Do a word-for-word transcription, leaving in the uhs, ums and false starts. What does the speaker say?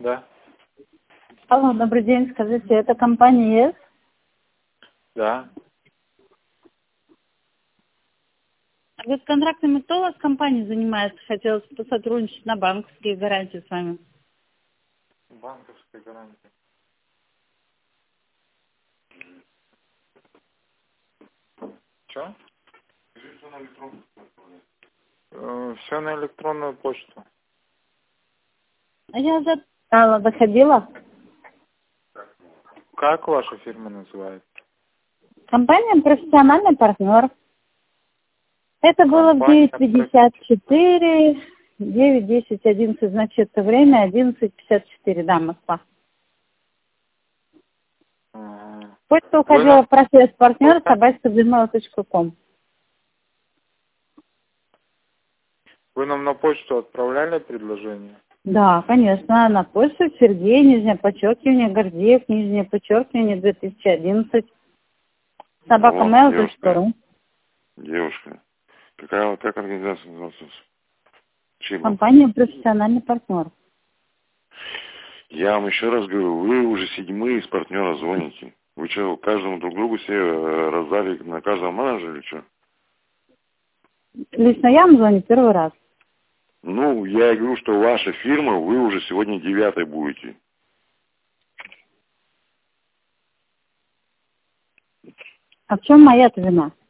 Да. Алло, добрый день, скажите, это компания ЕС? Да. Вы с контрактами кто у вас компания занимается? Хотелось бы сотрудничать на банковские гарантии с вами. Банковская гарантия. Че? Э, Все на электронную почту. А я записала, доходила. Как ваша фирма называется? Компания «Профессиональный партнер». Это было в Компания девять пятьдесят четыре, девять десять одиннадцать, значит, время одиннадцать пятьдесят четыре, да, Москва. Ага. Почта Вы уходила нам... в профиль партнера собачка гмейл точка ком. Вы нам на почту отправляли предложение? Да, конечно, на почту Сергей, нижнее подчеркивание, Гордеев, нижнее подчеркивание, две тысячи одиннадцать, собака мейл точка ру. Девушка, какая, как организация называется? Чего? Компания «Профессиональный партнер». Я вам еще раз говорю, вы уже седьмые из партнера звоните. Вы что, каждому друг другу все э, раздали на каждого менеджера или что? Лично я вам звоню первый раз. Ну, я и говорю, что ваша фирма, вы уже сегодня девятой будете. А в чем моя-то вина?